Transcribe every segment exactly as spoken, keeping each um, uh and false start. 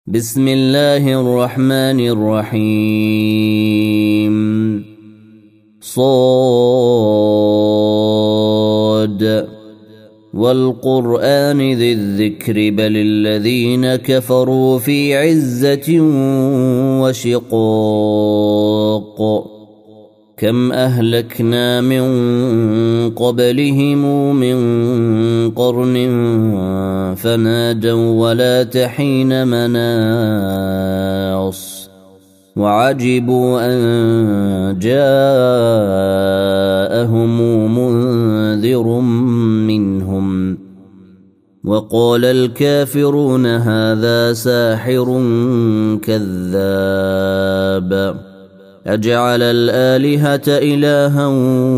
بسم الله الرحمن الرحيم. صاد والقرآن ذي الذكر بل الذين كفروا في عزة وشقاق. كم أهلكنا من قبلهم من قرن فنادوا ولا تحين مناص وعجبوا أن جاءهم منذر منهم وقال الكافرون هذا ساحر كذاب أجعل الآلهة إلها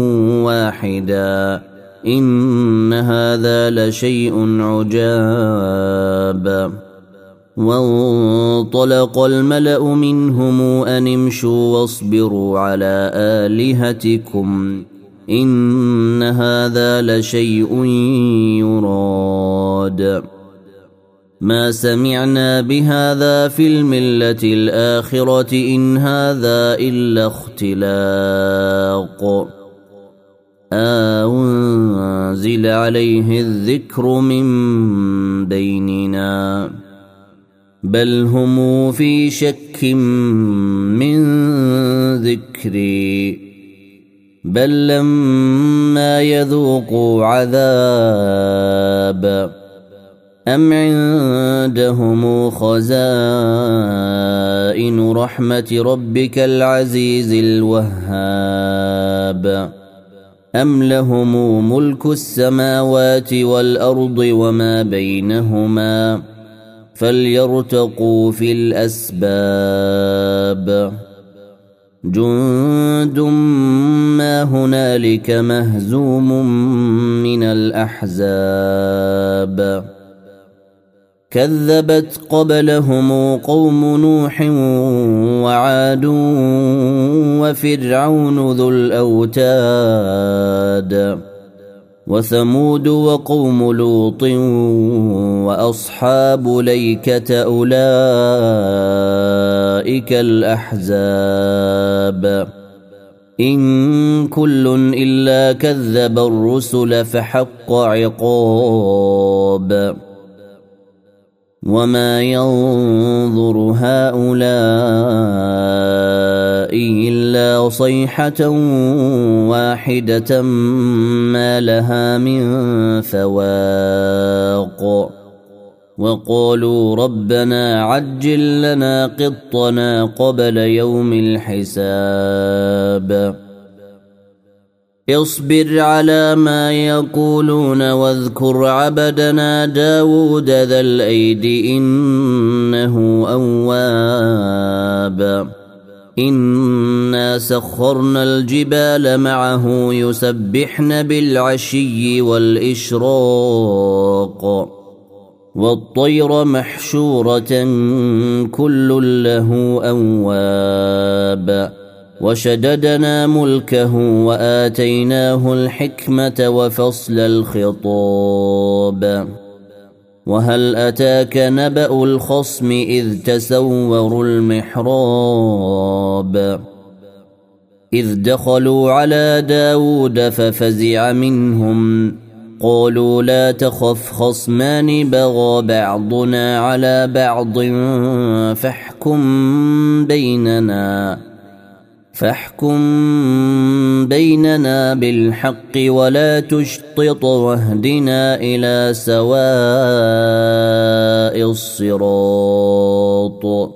واحدا إن هذا لشيء عجاب. وانطلق الملأ منهم أن امشوا واصبروا على آلهتكم إن هذا لشيء يراد ما سمعنا بهذا في الملة الآخرة إن هذا إلا اختلاق أنزل عليه الذكر من بيننا بل هم في شك من ذكري بل لما يذوقوا عذاب أم عندهم خزائن رحمة ربك العزيز الوهاب أم لهم ملك السماوات والأرض وما بينهما فليرتقوا في الأسباب. جند ما هنالك مهزوم من الأحزاب كذبت قبلهم قوم نوح وعاد وفرعون ذو الأوتاد وثمود وقوم لوط وأصحاب ليكة أولئك الأحزاب إن كل إلا كذب الرسل فحق عقاب. وما ينظر هؤلاء إلا صيحة واحدة ما لها من فواق وقالوا ربنا عجل لنا قطنا قبل يوم الحساب. اصبر على ما يقولون واذكر عبدنا داود ذا الأيد إنه أواب. إنا سخرنا الجبال معه يسبحن بالعشي والإشراق والطير محشورة كل له أواب. وشددنا ملكه وآتيناه الحكمة وفصل الخطاب. وهل أتاك نبأ الخصم إذ تسوروا المحراب إذ دخلوا على داود ففزع منهم قالوا لا تخف خصمان بغى بعضنا على بعض فاحكم بيننا فاحكم بيننا بالحق ولا تشطط واهدنا إلى سواء الصراط.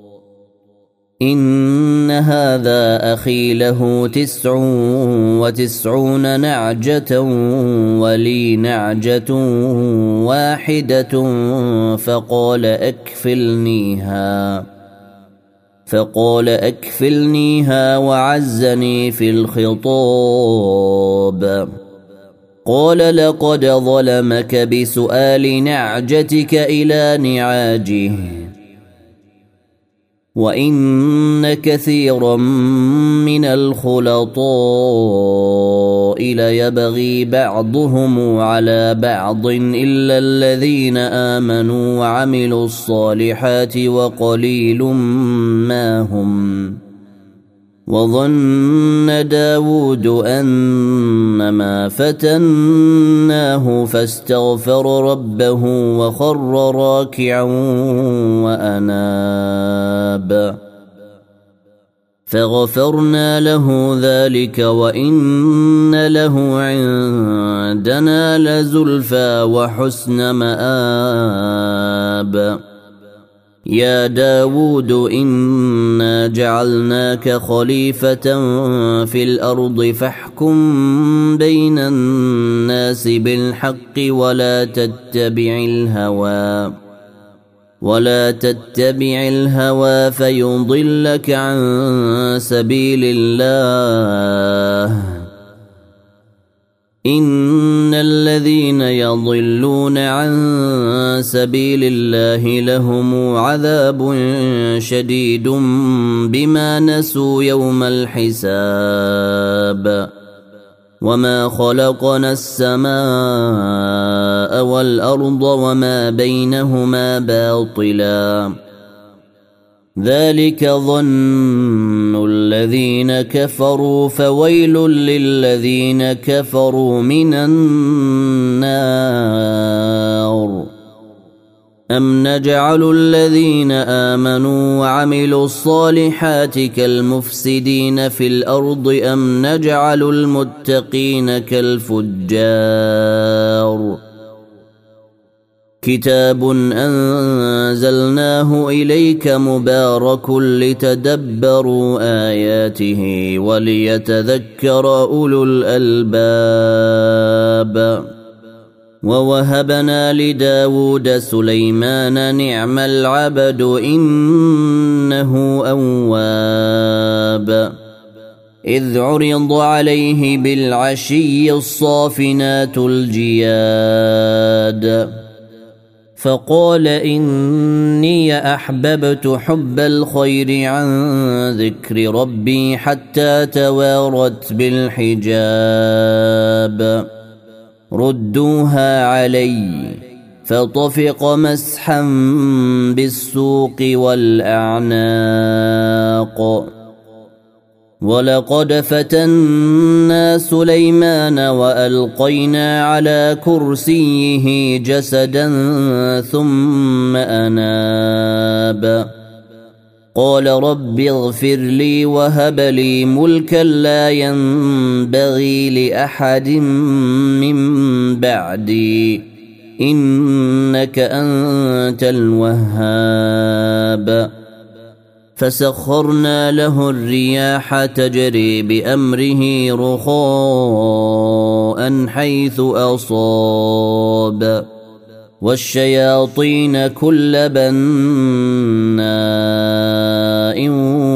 إن هذا أخي له تسع وتسعون نعجة ولي نعجة واحدة فقال أكفلنيها فقال أكفلنيها وعزني في الخطاب. قال لقد ظلمك بسؤال نعجتك إلى نعاجه وإن كثيرا من الخلطاء إسرائيل يبغي بعضهم على بعض إلا الذين آمنوا وعملوا الصالحات وقليل ما هم. وظن داود أنما فتناه فاستغفر ربه وخر راكعا وأناب فغفرنا له ذلك وإن له عندنا لزلفى وحسن مآب. يا داود إنا جعلناك خليفة في الأرض فاحكم بين الناس بالحق ولا تتبع الهوى ولا تتبع الهوى فيضلك عن سبيل الله. إن الذين يضلون عن سبيل الله لهم عذاب شديد بما نسوا يوم الحساب. وما خلقنا السماء والأرض وما بينهما باطلا ذلك ظن الذين كفروا فويل للذين كفروا من النار. أم نجعل الذين آمنوا وعملوا الصالحات كالمفسدين في الأرض أم نجعل المتقين كالفجار. كتاب أنزلناه إليك مبارك لتدبروا آياته وليتذكر أولو الألباب. ووهبنا لداود سليمان نعم العبد إنه أواب. إذ عرض عليه بالعشي الصافنات الجياد فقال إني أحببت حب الخير عن ذكر ربي حتى توارت بالحجاب. ردوها علي فطفق مسحا بالسوق والأعناق. ولقد فتنا سليمان وألقينا على كرسيه جسدا ثم أناب. قال رب اغفر لي وهب لي ملكا لا ينبغي لأحد من بعدي إنك أنت الوهاب. فسخرنا له الرياح تجري بأمره رخاء حيث أصاب والشياطين كل بناء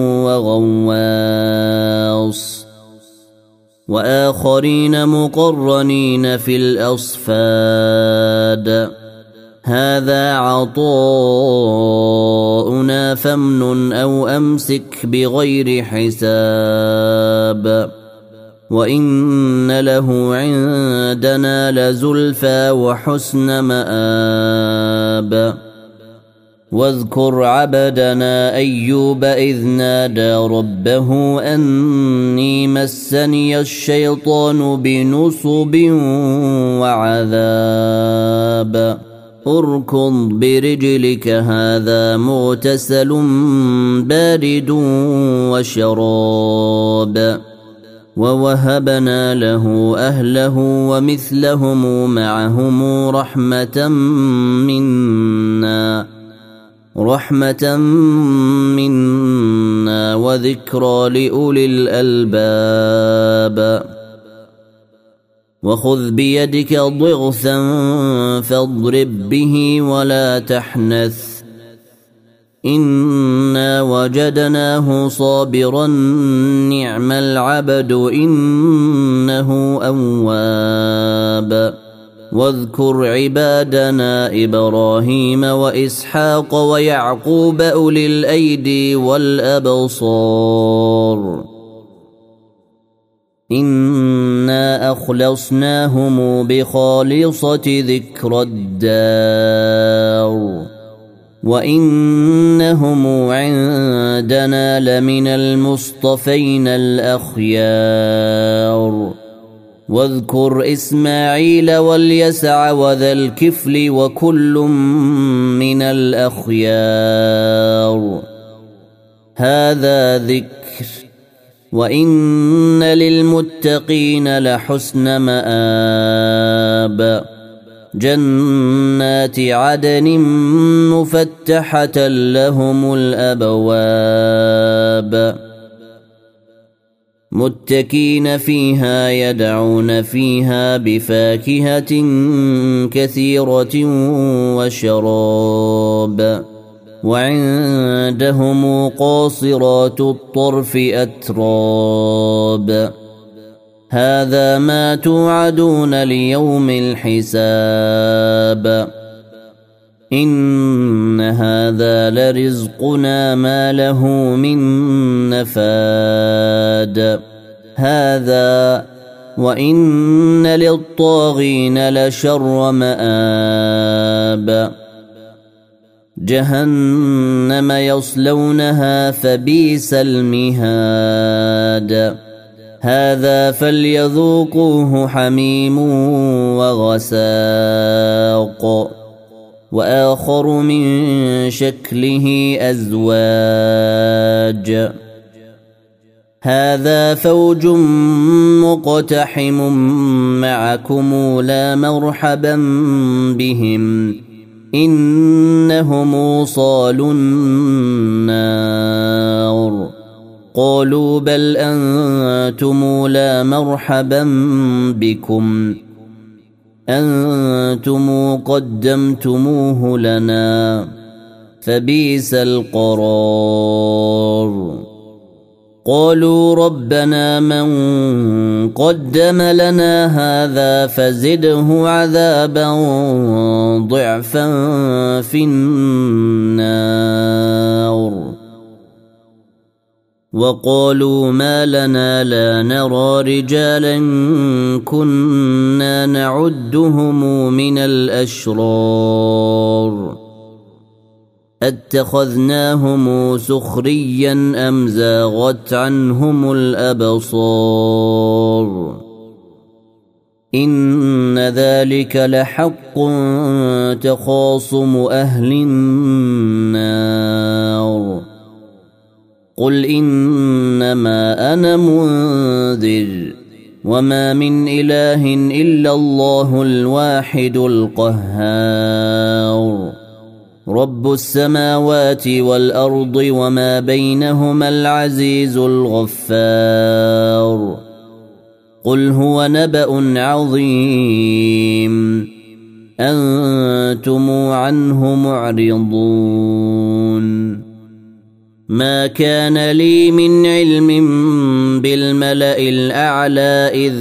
وغواص وآخرين مقرنين في الأصفاد. هذا عطاؤنا فامنن أو أمسك بغير حساب. وإن له عندنا لزلفى وحسن مآب. واذكر عبدنا أيوب إذ نادى ربه أني مسني الشيطان بنصب وعذاب. اركض برجلك هذا مغتسل بارد وشراب. ووهبنا له أهله ومثلهم معهم رحمة منا رحمة منا وذكرى لأولي الألباب. وخذ بيدك ضغثا فاضرب به ولا تحنث إنا وجدناه صابرا نعم العبد إنه أواب. واذكر عبادنا إبراهيم وإسحاق ويعقوب أولي الأيدي والأبصار إنا أخلصناهم بخالصة ذكر الدار وإنهم عندنا لمن المصطفين الأخيار واذكر إسماعيل واليسع وذا الكفل وكل من الأخيار هذا ذكر وإن للمتقين لحسن مآب جنات عدن مفتحة لهم الأبواب متكين فيها يدعون فيها بفاكهة كثيرة وشراب وعندهم قاصرات الطرف أتراب هذا ما توعدون ليوم الحساب إن هذا لرزقنا ما له من نفاد هذا وإن للطاغين لشر مآب جهنم يصلونها فبئس المهاد هذا فليذوقوه حميم وغساق وآخر من شكله أزواج هذا فوج مقتحم معكم لا مرحبا بهم إنهم صالوا النار قالوا بل أنتم لا مرحبا بكم أنتم قدمتموه لنا فبئس القرار قالوا ربنا من قدم لنا هذا فزده عذابا ضعفا في النار وقالوا ما لنا لا نرى رجالا كنا نعدهم من الأشرار اتخذناهم سخريا أم زاغت عنهم الأبصار إن ذلك لحق تخاصم أهل النار قل إنما أنا منذر وما من إله إلا الله الواحد القهار رب السماوات والأرض وما بينهما العزيز الغفار قل هو نبأ عظيم أنتم عنه معرضون ما كان لي من علم بالملأ الأعلى إذ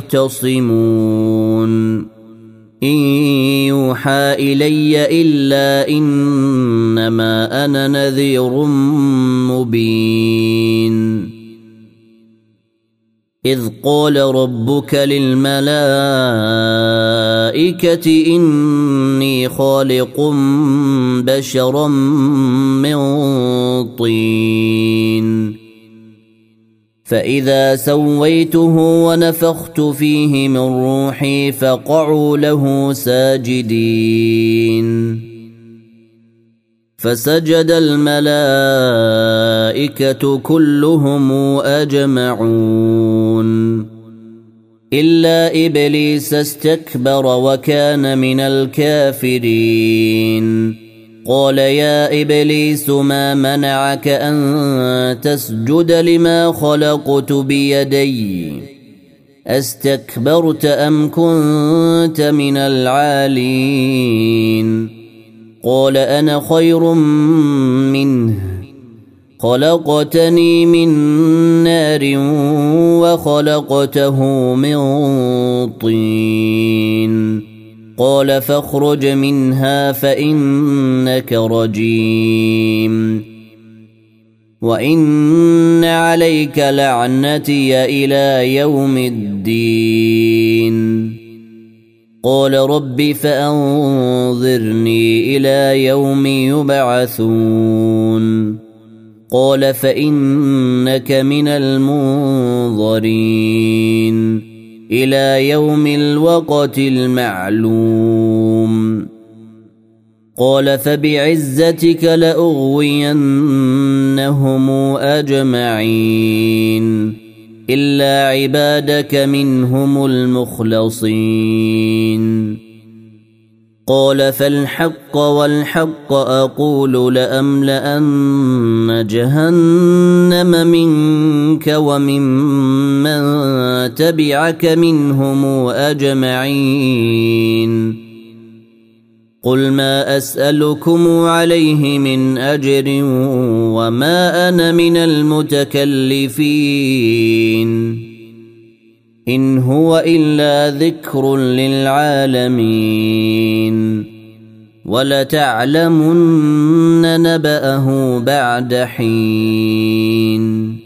يختصمون إن يوحى إلي إلا إنما أنا نذير مبين إذ قال ربك للملائكة إني خالق بشرا من طين فإذا سويته ونفخت فيه من روحي فقعوا له ساجدين فسجد الملائكة كلهم أجمعون إلا إبليس استكبر وكان من الكافرين قال يا إبليس ما منعك أن تسجد لما خلقت بيدي استكبرت أم كنت من العالين قال أنا خير منه خلقتني من نار وخلقته من طين قال فاخرج منها فإنك رجيم وإن عليك لعنتي إلى يوم الدين. قال رب فأنظرني إلى يوم يبعثون. قال فإنك من المنظرين إلى يوم الوقت المعلوم. قال فبعزتك لأغوينهم أجمعين إلا عبادك منهم المخلصين. قال فالحق والحق أقول لأملأن جهنم منك وممن تبعك منهم أجمعين. قل ما أسألكم عليه من أجر وما أنا من المتكلفين إن هو إلا ذكر للعالمين ولتعلمن نبأه بعد حين.